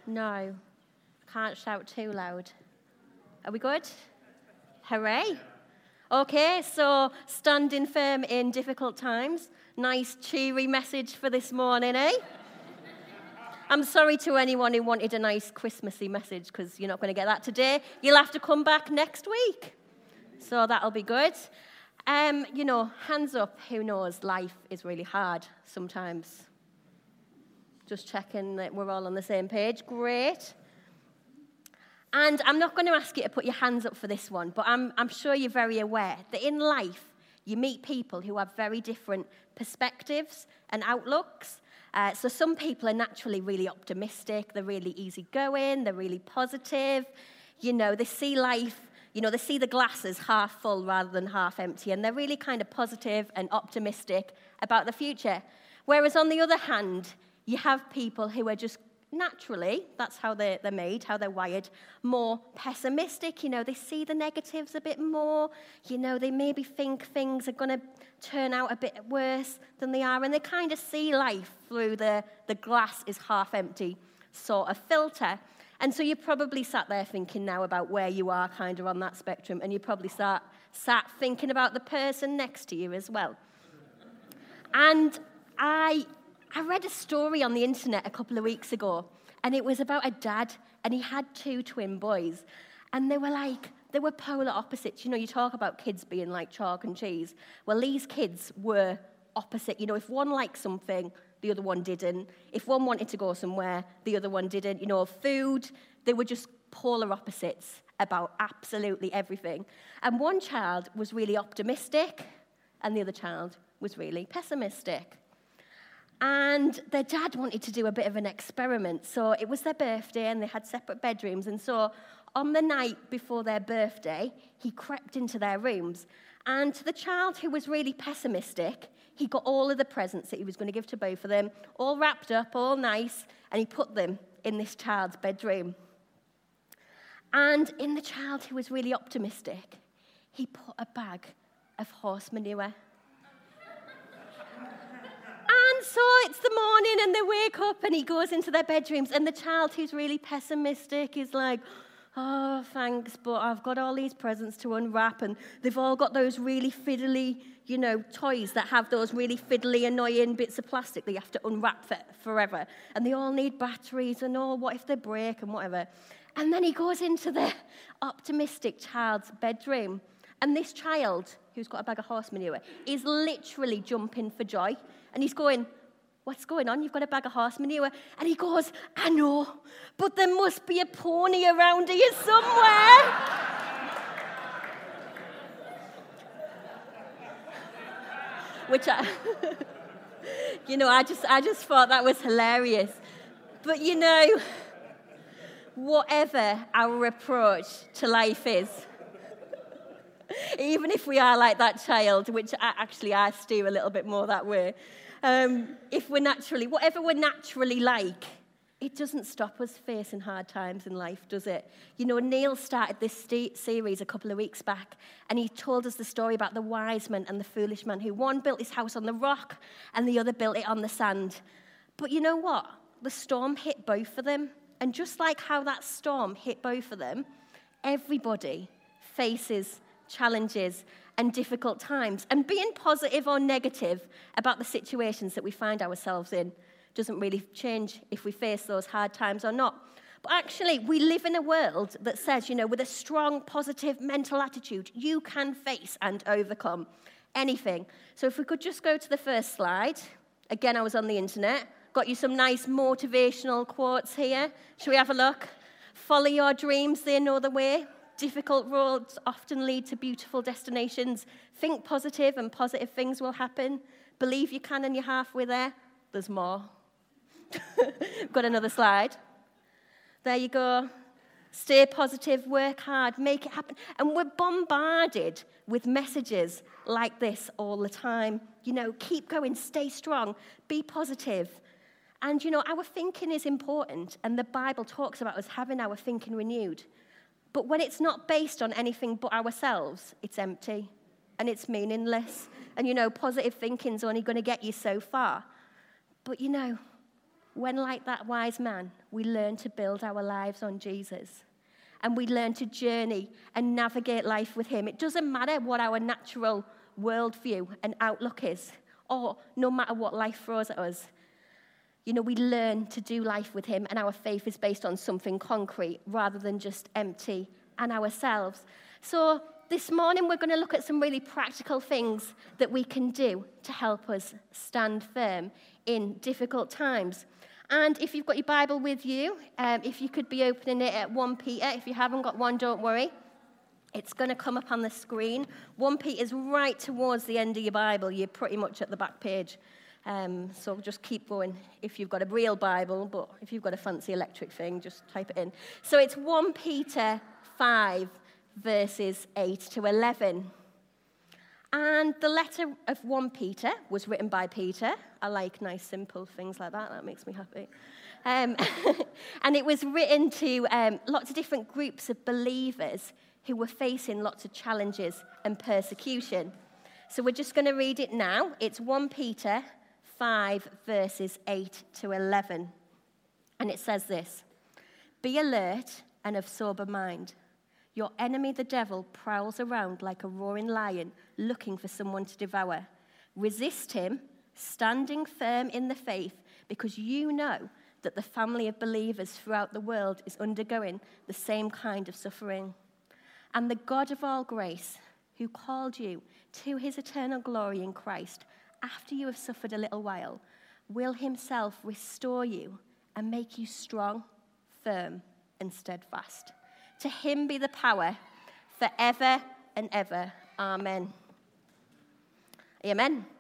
No. Can't shout too loud. Are we good? Hooray. Okay, so standing firm in difficult times. Nice, cheery message for this morning, eh? I'm sorry to anyone who wanted a nice Christmassy message, because you're not going to get that today. You'll have to come back next week. So that'll be good. Hands up, who knows, life is really hard sometimes. Just checking that we're all on the same page. Great. And I'm not going to ask you to put your hands up for this one, but I'm sure you're very aware that in life, you meet people who have very different perspectives and outlooks. So some people are naturally really optimistic, they're really easygoing, they're really positive. They see life, they see the glass as half full rather than half empty, and they're really kind of positive and optimistic about the future. Whereas on the other hand, you have people who are just naturally, that's how they're made, how they're wired, more pessimistic. They see the negatives a bit more. They maybe think things are going to turn out a bit worse than they are, and they kind of see life through the glass is half empty sort of filter. And so you probably sat there thinking now about where you are kind of on that spectrum, and you probably sat thinking about the person next to you as well. And I read a story on the internet a couple of weeks ago, and it was about a dad, and he had 2 twin boys, and they were polar opposites. You talk about kids being like chalk and cheese. Well, these kids were opposite. If one liked something, the other one didn't. If one wanted to go somewhere, the other one didn't. Food, they were just polar opposites about absolutely everything. And one child was really optimistic, and the other child was really pessimistic. And their dad wanted to do a bit of an experiment. So it was their birthday, and they had separate bedrooms. And so on the night before their birthday, he crept into their rooms. And to the child who was really pessimistic, he got all of the presents that he was going to give to both of them, all wrapped up, all nice, and he put them in this child's bedroom. And in the child who was really optimistic, he put a bag of horse manure. And so it's the morning, and they wake up, and he goes into their bedrooms, and the child who's really pessimistic is like, oh, thanks, but I've got all these presents to unwrap, and they've all got those really fiddly, toys that have those really fiddly, annoying bits of plastic that you have to unwrap forever. And they all need batteries, and what if they break, and whatever. And then he goes into the optimistic child's bedroom, and this child, who's got a bag of horse manure, is literally jumping for joy. And he's going, what's going on? You've got a bag of horse manure. And he goes, I know, but there must be a pony around here somewhere. Which I just thought that was hilarious. But whatever our approach to life is, even if we are like that child, which I steer a little bit more that way, if whatever we're naturally like, it doesn't stop us facing hard times in life, does it? Neil started this series a couple of weeks back, and he told us the story about the wise man and the foolish man, who one built his house on the rock and the other built it on the sand. But you know what? The storm hit both of them. And just like how that storm hit both of them, everybody faces challenges and difficult times. And being positive or negative about the situations that we find ourselves in doesn't really change if we face those hard times or not. But actually, we live in a world that says, with a strong, positive mental attitude, you can face and overcome anything. So if we could just go to the first slide. Again, I was on the internet. Got you some nice motivational quotes here. Shall we have a look? Follow your dreams, they know the way. Difficult roads often lead to beautiful destinations. Think positive, and positive things will happen. Believe you can, and you're halfway there. There's more. Got another slide. There you go. Stay positive, work hard, make it happen. And we're bombarded with messages like this all the time. Keep going, stay strong, be positive. And, our thinking is important, and the Bible talks about us having our thinking renewed. But when it's not based on anything but ourselves, it's empty, and it's meaningless. And, positive thinking's only going to get you so far. But, when, like that wise man, we learn to build our lives on Jesus and we learn to journey and navigate life with him, it doesn't matter what our natural worldview and outlook is, or no matter what life throws at us. We learn to do life with him, and our faith is based on something concrete rather than just empty and ourselves. So this morning we're going to look at some really practical things that we can do to help us stand firm in difficult times. And if you've got your Bible with you, if you could be opening it at 1 Peter. If you haven't got one, don't worry. It's going to come up on the screen. 1 Peter is right towards the end of your Bible. You're pretty much at the back page. So just keep going if you've got a real Bible, but if you've got a fancy electric thing, just type it in. So it's 1 Peter 5, verses 8 to 11. And the letter of 1 Peter was written by Peter. I like nice, simple things like that. That makes me happy. And it was written to lots of different groups of believers who were facing lots of challenges and persecution. So we're just going to read it now. It's 1 Peter 5, verses 8 to 11. And it says this: "Be alert and of sober mind. Your enemy, the devil, prowls around like a roaring lion, looking for someone to devour. Resist him, standing firm in the faith, because you know that the family of believers throughout the world is undergoing the same kind of suffering. And the God of all grace, who called you to his eternal glory in Christ, after you have suffered a little while, will himself restore you and make you strong, firm, and steadfast. To him be the power forever and ever. Amen." Amen.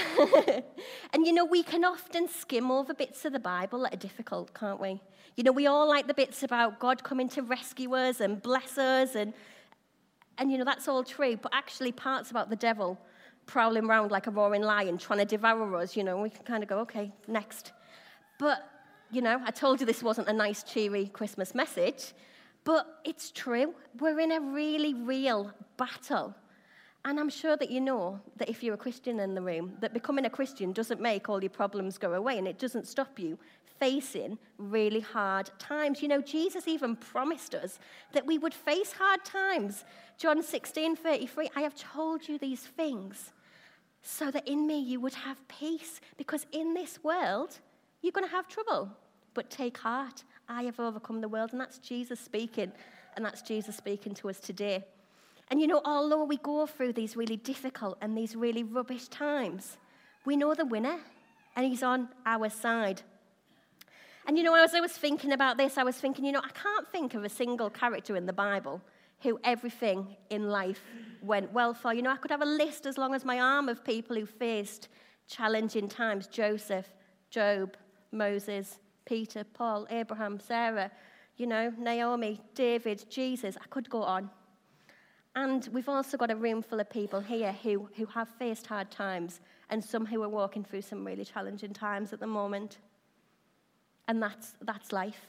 And we can often skim over bits of the Bible that are difficult, can't we? We all like the bits about God coming to rescue us and bless us, and that's all true, but actually parts about the devil prowling around like a roaring lion trying to devour us, we can kind of go, okay, next. But, I told you this wasn't a nice, cheery Christmas message, but it's true. We're in a really real battle. And I'm sure that you know that if you're a Christian in the room, that becoming a Christian doesn't make all your problems go away, and it doesn't stop you facing really hard times. Jesus even promised us that we would face hard times. John 16:33, "I have told you these things so that in me you would have peace, because in this world you're going to have trouble. But take heart, I have overcome the world." And that's Jesus speaking, and that's Jesus speaking to us today. And although we go through these really difficult and these really rubbish times, we know the winner, and he's on our side. And as I was thinking about this, I was thinking, I can't think of a single character in the Bible who everything in life went well for. I could have a list as long as my arm of people who faced challenging times: Joseph, Job, Moses, Peter, Paul, Abraham, Sarah, Naomi, David, Jesus. I could go on. And we've also got a room full of people here who have faced hard times, and some who are walking through some really challenging times at the moment. And that's life.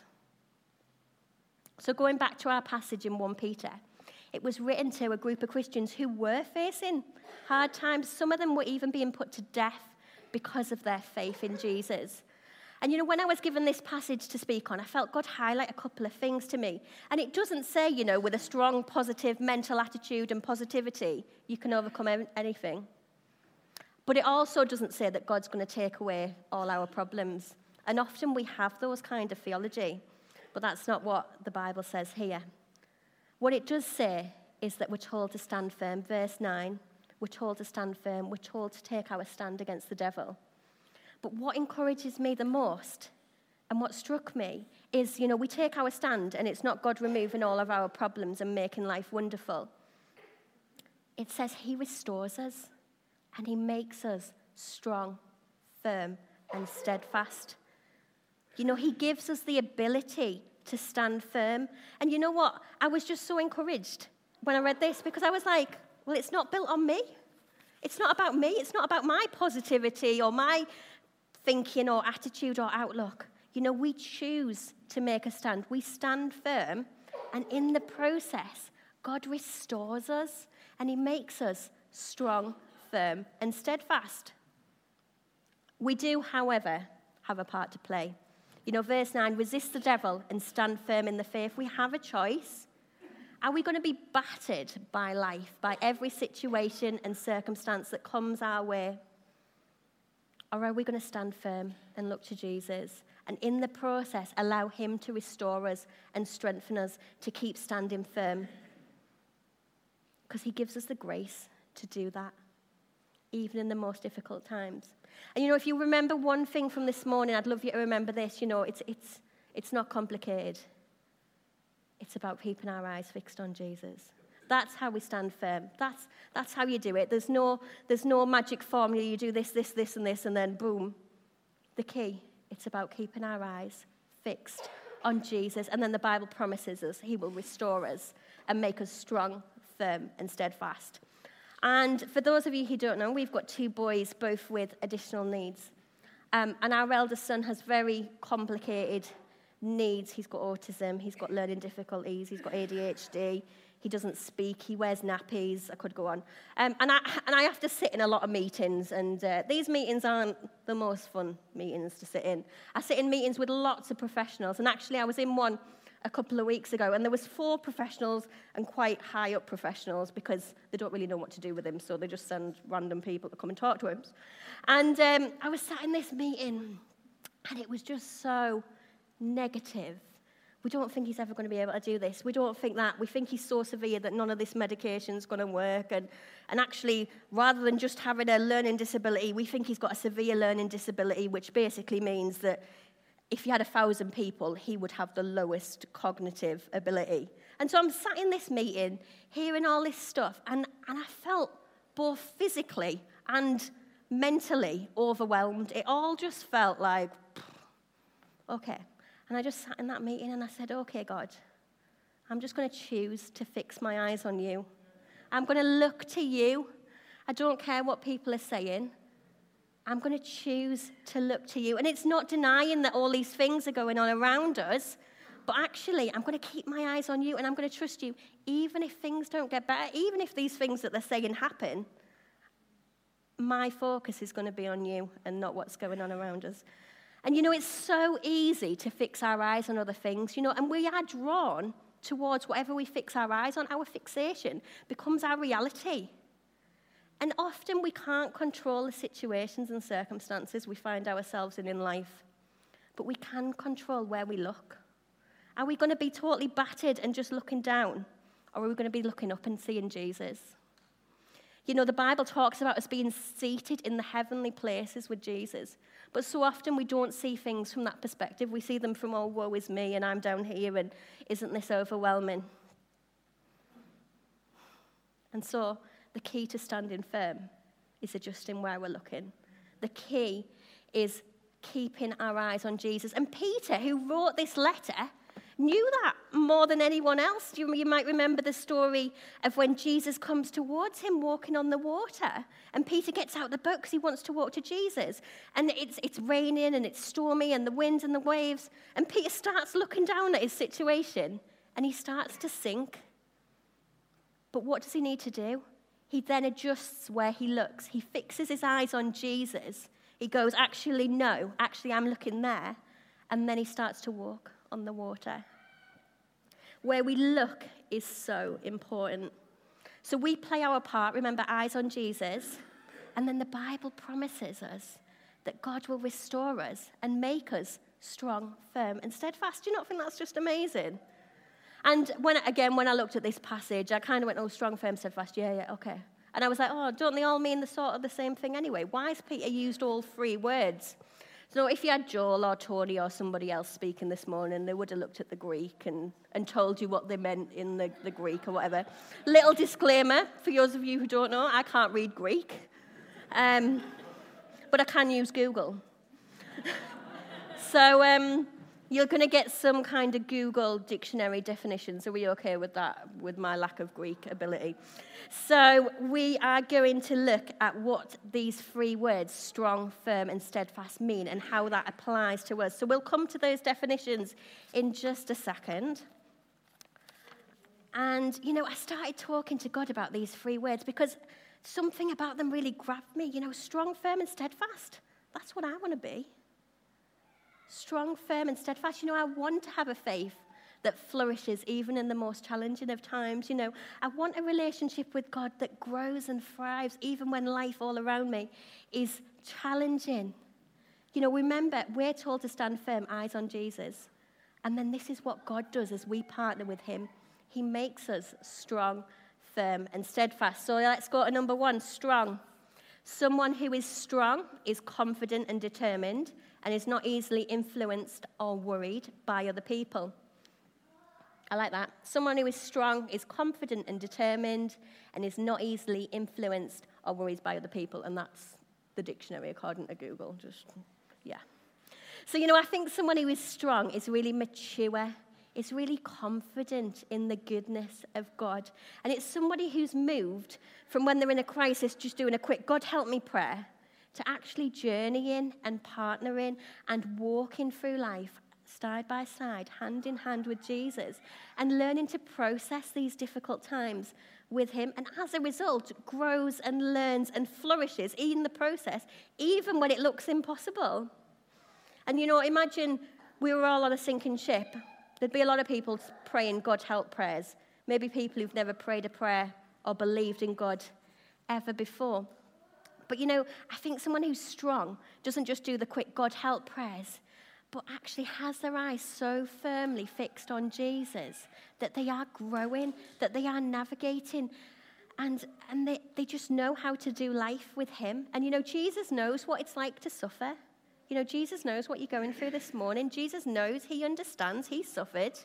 So going back to our passage in 1 Peter, it was written to a group of Christians who were facing hard times. Some of them were even being put to death because of their faith in Jesus. And when I was given this passage to speak on, I felt God highlight a couple of things to me. And it doesn't say, with a strong, positive mental attitude and positivity, you can overcome anything. But it also doesn't say that God's going to take away all our problems. And often we have those kind of theology, but that's not what the Bible says here. What it does say is that we're told to stand firm. Verse 9, we're told to stand firm. We're told to take our stand against the devil. But what encourages me the most, and what struck me, is, we take our stand, and it's not God removing all of our problems and making life wonderful. It says he restores us, and he makes us strong, firm, and steadfast. He gives us the ability to stand firm. And you know what? I was just so encouraged when I read this, because I was like, well, it's not built on me. It's not about me. It's not about my positivity or my thinking or attitude or outlook. We choose to make a stand. We stand firm, and in the process, God restores us, and he makes us strong, firm, and steadfast. We do, however, have a part to play. Verse 9, resist the devil and stand firm in the faith. We have a choice. Are we going to be battered by life, by every situation and circumstance that comes our way? Or are we going to stand firm and look to Jesus? And in the process, allow him to restore us and strengthen us to keep standing firm. Because he gives us the grace to do that, even in the most difficult times. And if you remember one thing from this morning, I'd love you to remember this. It's not complicated. It's about keeping our eyes fixed on Jesus. That's how we stand firm. That's how you do it. There's no magic formula. You do this, this, this, and this, and then boom. The key, it's about keeping our eyes fixed on Jesus. And then the Bible promises us he will restore us and make us strong, firm, and steadfast. And for those of you who don't know, we've got 2 boys, both with additional needs. And our eldest son has very complicated needs. He's got autism, he's got learning difficulties, he's got ADHD, he doesn't speak, he wears nappies, I could go on. And I have to sit in a lot of meetings, and these meetings aren't the most fun meetings to sit in. I sit in meetings with lots of professionals, and actually I was in one a couple of weeks ago, and there was 4 professionals and quite high up professionals because they don't really know what to do with him, so they just send random people to come and talk to him. And I was sat in this meeting, and it was just so negative. We don't think he's ever going to be able to do this. We don't think that. We think he's so severe that none of this medication's going to work. And actually, rather than just having a learning disability, we think he's got a severe learning disability, which basically means that if you had 1,000 people, he would have the lowest cognitive ability. And so I'm sat in this meeting, hearing all this stuff, and I felt both physically and mentally overwhelmed. It all just felt like, okay. And I just sat in that meeting and I said, okay, God, I'm just going to choose to fix my eyes on you. I'm going to look to you. I don't care what people are saying. I'm going to choose to look to you. And it's not denying that all these things are going on around us, but actually, I'm going to keep my eyes on you and I'm going to trust you, even if things don't get better, even if these things that they're saying happen. My focus is going to be on you and not what's going on around us. And it's so easy to fix our eyes on other things, and we are drawn towards whatever we fix our eyes on. Our fixation becomes our reality. And often we can't control the situations and circumstances we find ourselves in life, but we can control where we look. Are we going to be totally battered and just looking down, or are we going to be looking up and seeing Jesus? The Bible talks about us being seated in the heavenly places with Jesus. But so often we don't see things from that perspective. We see them from, oh, woe is me, and I'm down here, and isn't this overwhelming? And so the key to standing firm is adjusting where we're looking. The key is keeping our eyes on Jesus. And Peter, who wrote this letter, knew that more than anyone else. You might remember the story of when Jesus comes towards him walking on the water. And Peter gets out the boat because he wants to walk to Jesus. And it's raining and it's stormy and the winds and the waves. And Peter starts looking down at his situation and he starts to sink. But what does he need to do? He then adjusts where he looks. He fixes his eyes on Jesus. He goes, actually, no, actually, I'm looking there. And then he starts to walk on the water. Where we look is so important. So we play our part, remember, eyes on Jesus, and then the Bible promises us that God will restore us and make us strong, firm, and steadfast. Do you not think that's just amazing? And when I looked at this passage, I kind of went, oh, strong, firm, steadfast, yeah, okay. And I was like, oh, don't they all mean the same thing anyway? Why has Peter used all 3 words? So if you had Joel or Tony or somebody else speaking this morning, they would have looked at the Greek and told you what they meant in the Greek or whatever. Little disclaimer, for those of you who don't know, I can't read Greek, but I can use Google. So you're going to get some kind of Google dictionary definitions. Are we okay with that, with my lack of Greek ability? So we are going to look at what these 3 words, strong, firm, and steadfast, mean and how that applies to us. So we'll come to those definitions in just a second. And, I started talking to God about these 3 words because something about them really grabbed me. Strong, firm, and steadfast. That's what I want to be. Strong, firm, and steadfast. I want to have a faith that flourishes even in the most challenging of times. I want a relationship with God that grows and thrives even when life all around me is challenging. Remember, we're told to stand firm, eyes on Jesus. And then this is what God does as we partner with him. He makes us strong, firm, and steadfast. So let's go to number 1, strong. Someone who is strong is confident and determined and is not easily influenced or worried by other people. I like that. Someone who is strong is confident and determined and is not easily influenced or worried by other people. And that's the dictionary according to Google. So, I think someone who is strong is really mature, is really confident in the goodness of God. And it's somebody who's moved from when they're in a crisis, just doing a quick God help me prayer, to actually journeying and partnering and walking through life side by side, hand in hand with Jesus, and learning to process these difficult times with him, and as a result, grows and learns and flourishes in the process, even when it looks impossible. And imagine we were all on a sinking ship. There'd be a lot of people praying God help prayers, maybe people who've never prayed a prayer or believed in God ever before. But I think someone who's strong doesn't just do the quick God help prayers, but actually has their eyes so firmly fixed on Jesus that they are growing, that they are navigating, and they just know how to do life with him. And Jesus knows what it's like to suffer. Jesus knows what you're going through this morning. Jesus knows, he understands, he suffered.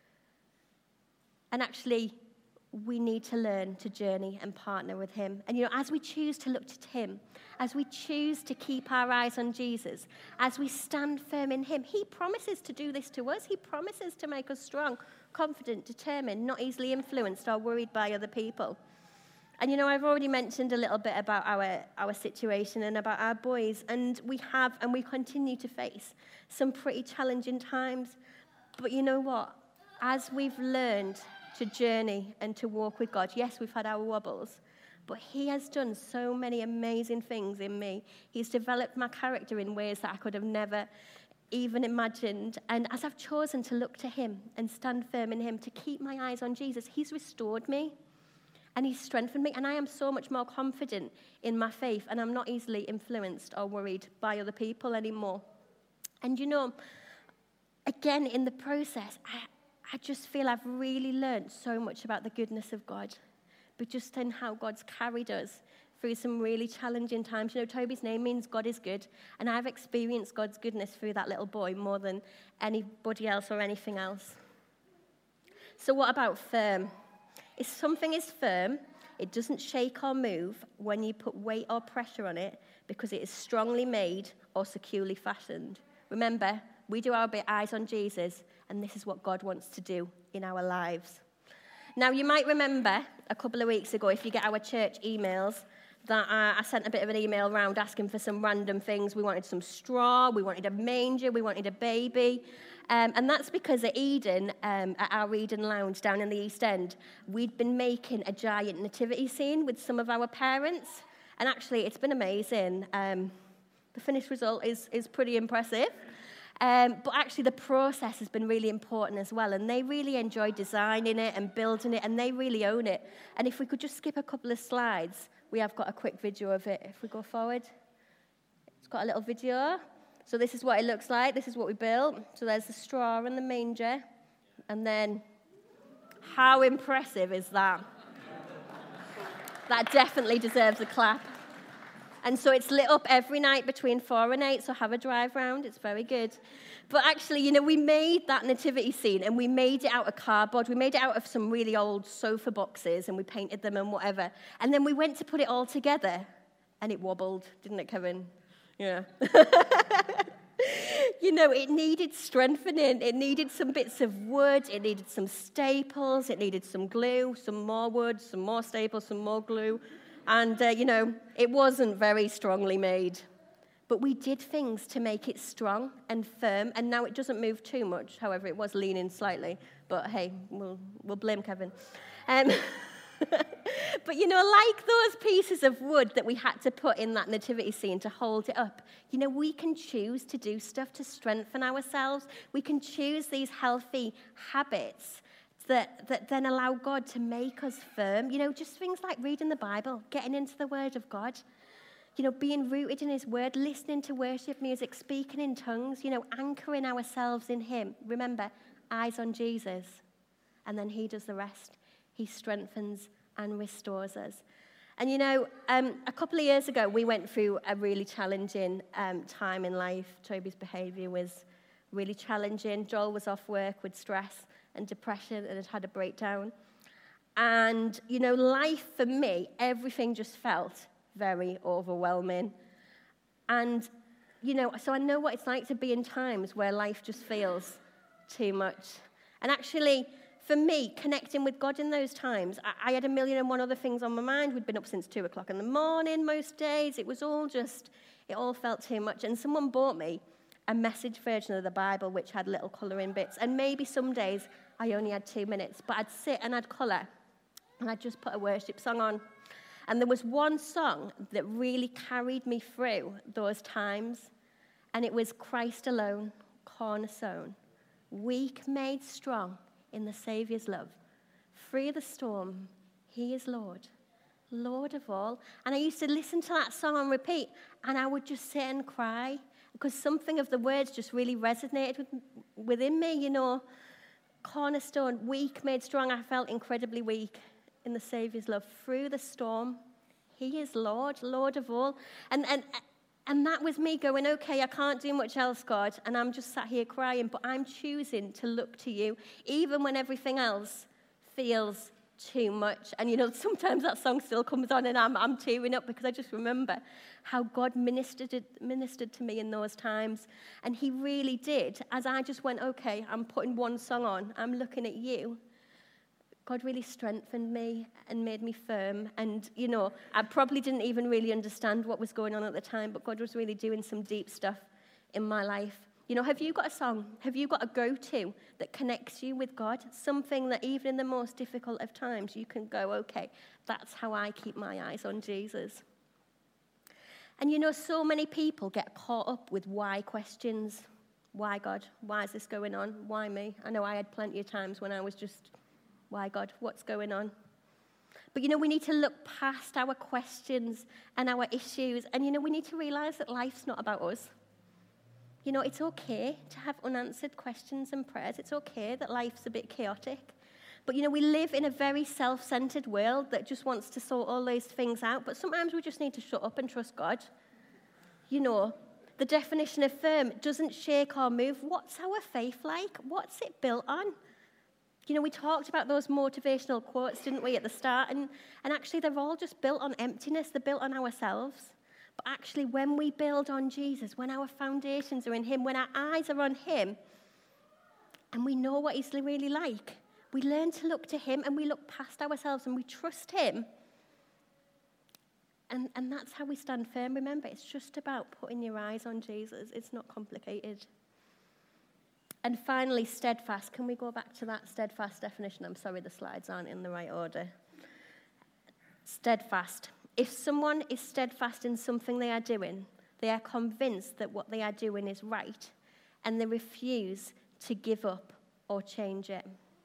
And actually, we need to learn to journey and partner with him. And as we choose to look to him, as we choose to keep our eyes on Jesus, as we stand firm in him, he promises to do this to us. He promises to make us strong, confident, determined, not easily influenced or worried by other people. And I've already mentioned a little bit about our situation and about our boys, and we have and we continue to face some pretty challenging times. But you know what? As we've learned to journey and to walk with God, yes, we've had our wobbles, but he has done so many amazing things in me. He's developed my character in ways that I could have never even imagined. And as I've chosen to look to him and stand firm in him, to keep my eyes on Jesus, he's restored me. And he's strengthened me, and I am so much more confident in my faith, and I'm not easily influenced or worried by other people anymore. And again, in the process, I just feel I've really learned so much about the goodness of God, but just in how God's carried us through some really challenging times. Toby's name means God is good, and I've experienced God's goodness through that little boy more than anybody else or anything else. So what about firm? If something is firm, it doesn't shake or move when you put weight or pressure on it because it is strongly made or securely fashioned. Remember, we do our bit, eyes on Jesus, and this is what God wants to do in our lives. Now, you might remember a couple of weeks ago, if you get our church emails, that I sent a bit of an email around asking for some random things. We wanted some straw, we wanted a manger, we wanted a baby. And that's because at Eden, at our Eden Lounge down in the East End, we'd been making a giant nativity scene with some of our parents. And actually, it's been amazing. The finished result is pretty impressive. But actually, the process has been really important as well. And they really enjoy designing it and building it, and they really own it. And if we could just skip a couple of slides, we have got a quick video of it. If we go forward, it's got a little video. So this is what it looks like. This is what we built. So there's the straw and the manger. And then, how impressive is that? That definitely deserves a clap. And so it's lit up every night between 4 and 8, so have a drive round. It's very good. But actually, we made that nativity scene, and we made it out of cardboard. We made it out of some really old sofa boxes, and we painted them and whatever. And then we went to put it all together, and it wobbled, didn't it, Kevin? Yeah. It needed strengthening. It needed some bits of wood. It needed some staples. It needed some glue, some more wood, some more staples, some more glue. And, it wasn't very strongly made. But we did things to make it strong and firm, and now it doesn't move too much. However, it was leaning slightly. But, hey, we'll blame Kevin. But, like those pieces of wood that we had to put in that nativity scene to hold it up, we can choose to do stuff to strengthen ourselves. We can choose these healthy habits that then allow God to make us firm. Just things like reading the Bible, getting into the Word of God, being rooted in His Word, listening to worship music, speaking in tongues, anchoring ourselves in Him. Remember, eyes on Jesus, and then He does the rest. He strengthens and restores us. And a couple of years ago, we went through a really challenging time in life. Toby's behavior was really challenging. Joel was off work with stress and depression and had a breakdown. And, life for me, everything just felt very overwhelming. And, so I know what it's like to be in times where life just feels too much. And actually, for me, connecting with God in those times, I had 1,000,001 other things on my mind. We'd been up since 2 o'clock in the morning most days. It all felt too much. And someone bought me a message version of the Bible, which had little colouring bits. And maybe some days I only had 2 minutes, but I'd sit and I'd colour, and I'd just put a worship song on. And there was one song that really carried me through those times, and it was Christ Alone, Cornerstone, weak made strong in the Saviour's love. Free the storm, He is Lord, Lord of all. And I used to listen to that song on repeat, and I would just sit and cry, because something of the words just really resonated within me, Cornerstone, weak made strong. I felt incredibly weak in the Saviour's love. Through the storm, He is Lord, Lord of all. And that was me going, okay, I can't do much else, God, and I'm just sat here crying, but I'm choosing to look to You, even when everything else feels too much. And, sometimes that song still comes on and I'm tearing up, because I just remember how God ministered to me in those times. And He really did. As I just went, okay, I'm putting one song on, I'm looking at You, God really strengthened me and made me firm. And, I probably didn't even really understand what was going on at the time, but God was really doing some deep stuff in my life. Have you got a song? Have you got a go-to that connects you with God? Something that even in the most difficult of times, you can go, okay, that's how I keep my eyes on Jesus. And so many people get caught up with why questions. Why, God? Why is this going on? Why me? I know I had plenty of times when I was just, why, God? What's going on? But, we need to look past our questions and our issues. And, we need to realize that life's not about us. It's okay to have unanswered questions and prayers. It's okay that life's a bit chaotic. But, we live in a very self-centered world that just wants to sort all those things out. But sometimes we just need to shut up and trust God. The definition of firm doesn't shake or move. What's our faith like? What's it built on? We talked about those motivational quotes, didn't we, at the start? And actually, they're all just built on emptiness. They're built on ourselves. But actually, when we build on Jesus, when our foundations are in Him, when our eyes are on Him, and we know what He's really like, we learn to look to Him, and we look past ourselves, and we trust Him. And that's how we stand firm. Remember, it's just about putting your eyes on Jesus. It's not complicated. And finally, steadfast. Can we go back to that steadfast definition? I'm sorry, the slides aren't in the right order. Steadfast. If someone is steadfast in something they are doing, they are convinced that what they are doing is right, and they refuse to give up or change it.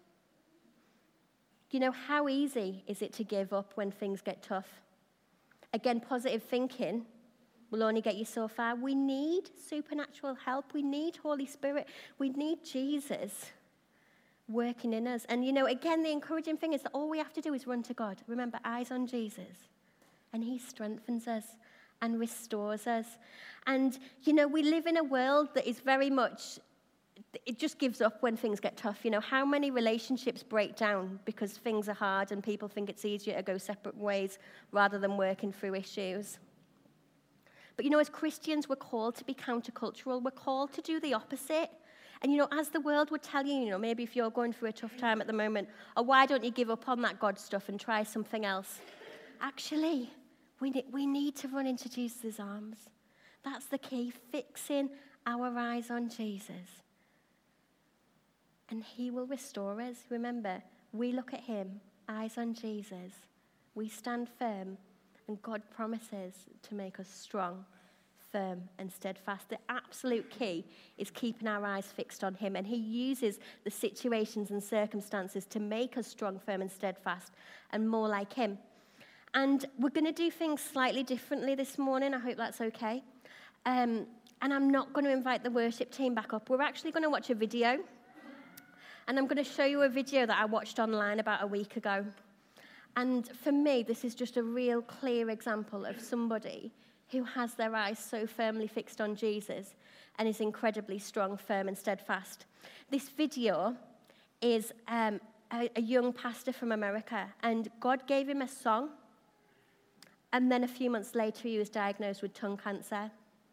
How easy is it to give up when things get tough? Again, positive thinking will only get you so far. We need supernatural help. We need Holy Spirit. We need Jesus working in us. And, again, the encouraging thing is that all we have to do is run to God. Remember, eyes on Jesus. And He strengthens us and restores us. And, we live in a world that is very much, it just gives up when things get tough. How many relationships break down because things are hard and people think it's easier to go separate ways rather than working through issues? But, as Christians, we're called to be countercultural. We're called to do the opposite. And, as the world would tell you, maybe if you're going through a tough time at the moment, or why don't you give up on that God stuff and try something else? Actually, we need to run into Jesus' arms. That's the key, fixing our eyes on Jesus. And He will restore us. Remember, we look at Him eyes on Jesus, we stand firm, and God promises to make us strong, firm, and steadfast. The absolute key is keeping our eyes fixed on him, and he uses the situations and circumstances to make us strong, firm, and steadfast, and more like him. And we're going to do things slightly differently this morning. I hope that's okay. And I'm not going to invite the worship team back up. We're actually going to watch a video. And I'm going to show you a video that I watched online about a week ago. And for me, this is just a real clear example of somebody who has their eyes so firmly fixed on Jesus and is incredibly strong, firm, and steadfast. This video is a young pastor from America, and God gave him a song. And then a few months later, he was diagnosed with tongue cancer.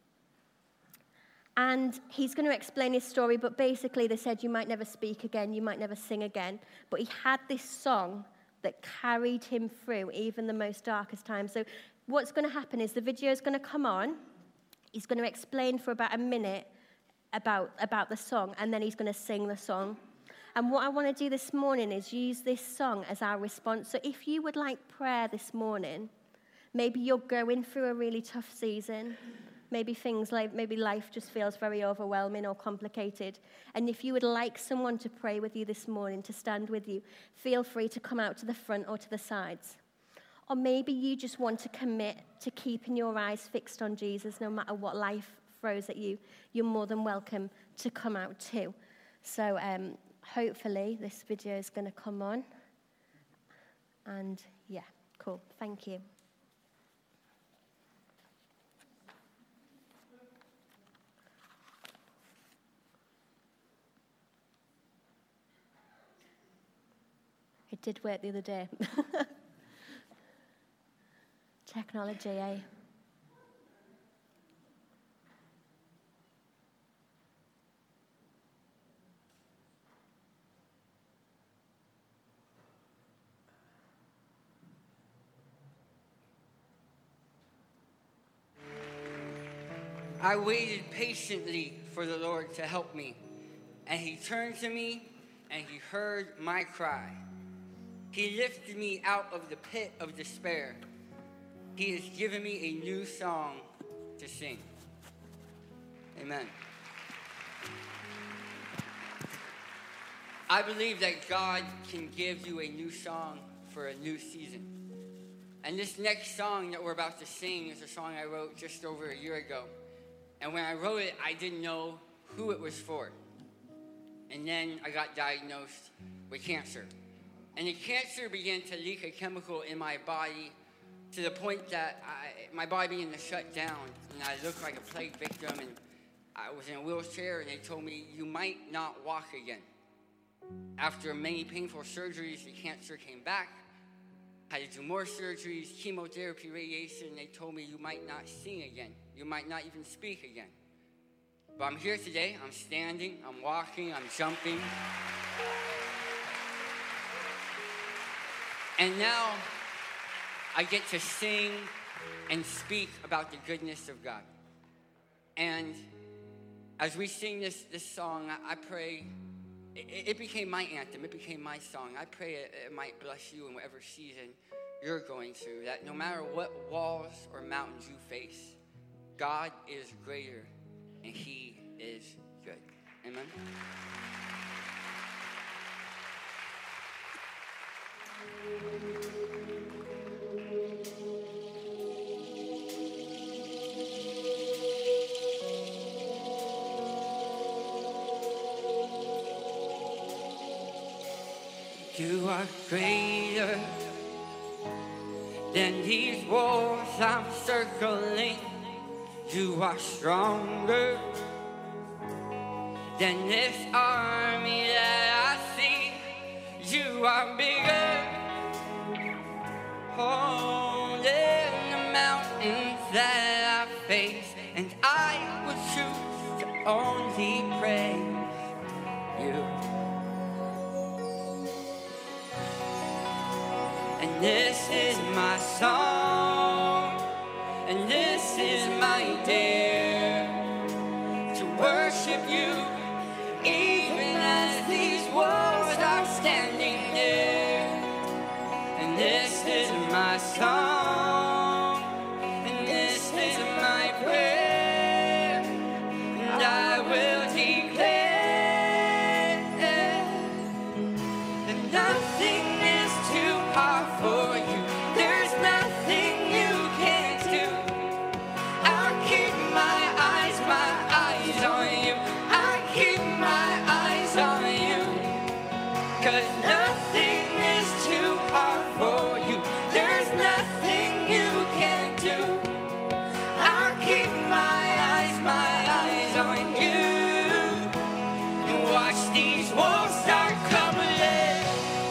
And he's going to explain his story, but basically they said, you might never speak again, you might never sing again. But he had this song that carried him through even the most darkest times. So what's going to happen is the video is going to come on. He's going to explain for about a minute about the song, and then he's going to sing the song. And what I want to do this morning is use this song as our response. So if you would like prayer this morning, maybe you're going through a really tough season. Maybe life just feels very overwhelming or complicated. And if you would like someone to pray with you this morning, to stand with you, feel free to come out to the front or to the sides. Or maybe you just want to commit to keeping your eyes fixed on Jesus no matter what life throws at you. You're more than welcome to come out too. So hopefully this video is going to come on. And yeah, cool. Thank you. It did work the other day. Technology, eh? I waited patiently for the Lord to help me, and he turned to me, and he heard my cry. He lifted me out of the pit of despair. He has given me a new song to sing. Amen. I believe that God can give you a new song for a new season. And this next song that we're about to sing is a song I wrote just over a year ago. And when I wrote it, I didn't know who it was for. And then I got diagnosed with cancer. And the cancer began to leak a chemical in my body to the point that my body began to shut down. And I looked like a plague victim, and I was in a wheelchair, and they told me, you might not walk again. After many painful surgeries, the cancer came back. I had to do more surgeries, chemotherapy, radiation, and they told me, you might not sing again. You might not even speak again. But I'm here today. I'm standing, I'm walking, I'm jumping. And now I get to sing and speak about the goodness of God. And as we sing this song, I pray, it became my anthem, it became my song. I pray it might bless you in whatever season you're going through, that no matter what walls or mountains you face, God is greater and he is good. Amen. You are greater than these walls I'm circling. You are stronger than this army that I see. You are bigger, oh, than the mountains that I face. And I would choose to only praise you. And this is my song, and this is my dare, to worship you, even as these walls are standing there. this is my song, and this is my prayer, and I will declare that nothing is too hard for you. There's nothing you can't do. I'll keep my eyes on you. I'll keep my eyes on you. 'Cause nothing is too hard for you. There's nothing you can't do. I'll keep my eyes on you. And watch these walls start crumbling.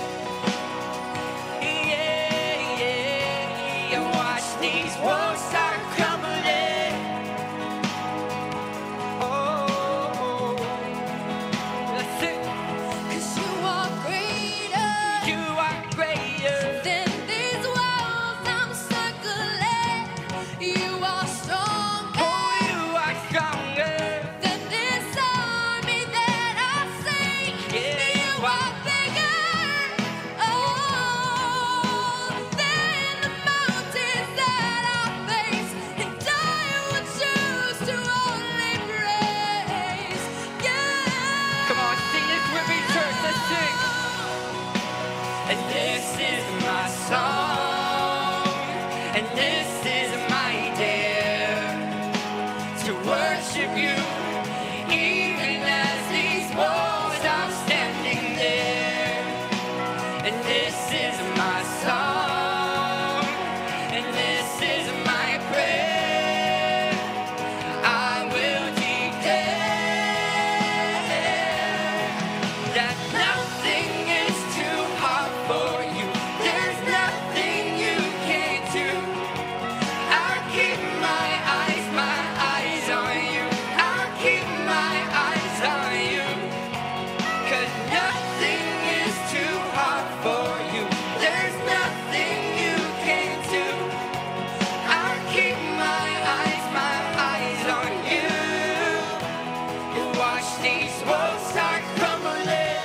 Yeah, yeah. And watch these walls start crumbling. Oh, that's it. 'Cause you are greater You are greater. than these walls I'm circling. You are stronger Oh, you are stronger. than this army that I see. Yeah, You are bigger, than the mountains that I face. And I will choose to only praise you. Come on, sing this with me, church. Let's sing. And this is my song, and this is my dare to worship you, even as these walls are standing there. And this is my song, and this is my prayer. I will declare that nothing is too hard for you. There's nothing you can't do. I'll keep my eyes on you. I'll keep my eyes on you. 'Cause nothing is too hard for you. There's nothing you can't do. I'll keep my eyes on you. Watch these walls start crumbling.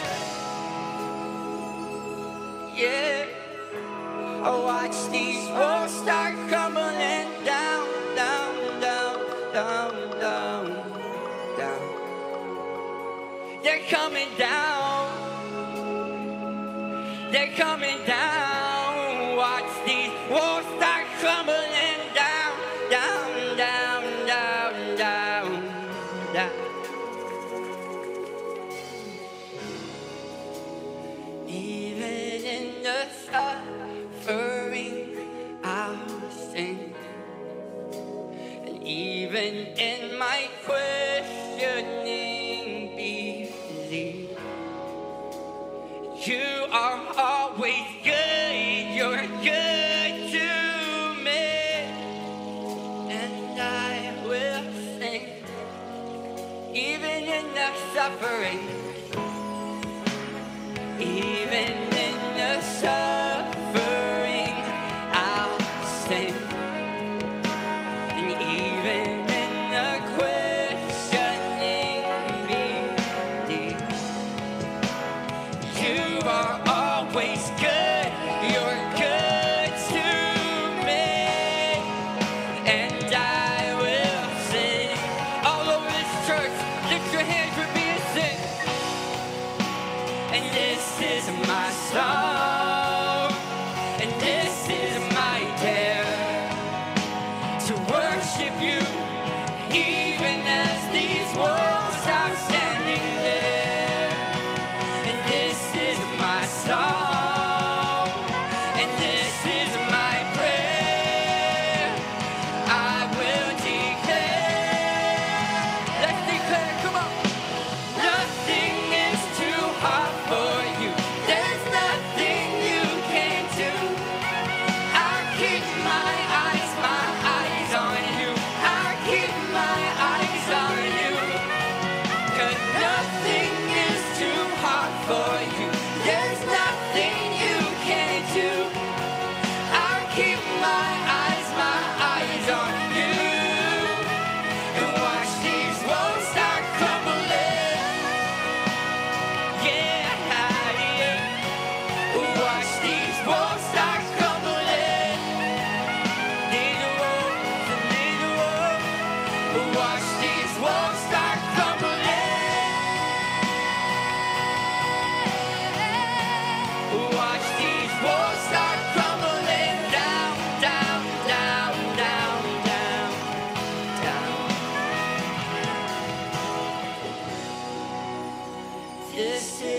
Yeah. Oh, watch these walls start crumbling down, down, down, down, down, down. They're coming down. They're coming down. Watch these walls start crumbling down, down, down, down, down, down. Even in the suffering, I'll sing. And even in my questioning, believe. You are always good. You're good to me. And I will sing. Even in the suffering. Even in the suffering, I'll sing. And even in the questioning, believe. You are always good. You're good to me. And I will sing. All over this church, lift your hands with me and sing. And this is my song, and this is my dare to worship you, even as these walls are standing there. And this is my song, and this is my prayer. I will declare. Let's declare, come on. Nothing is too hard for you. There's nothing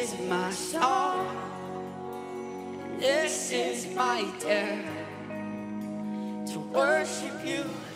is my song. This is my dare to worship you.